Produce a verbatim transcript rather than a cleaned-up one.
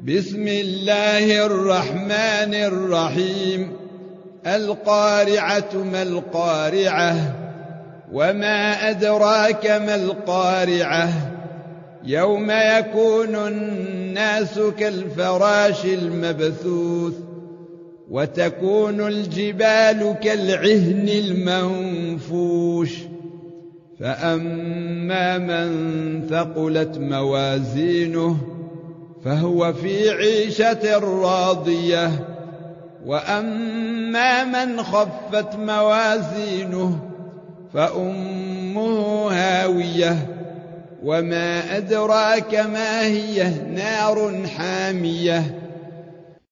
بسم الله الرحمن الرحيم. القارعة ما القارعة وما أدراك ما القارعة يوم يكون الناس كالفراش المبثوث وتكون الجبال كالعهن المنفوش فأما من ثقلت موازينه فهو في عيشة راضية وأما من خفت موازينه فأمه هاوية وما أدراك ما هي نار حامية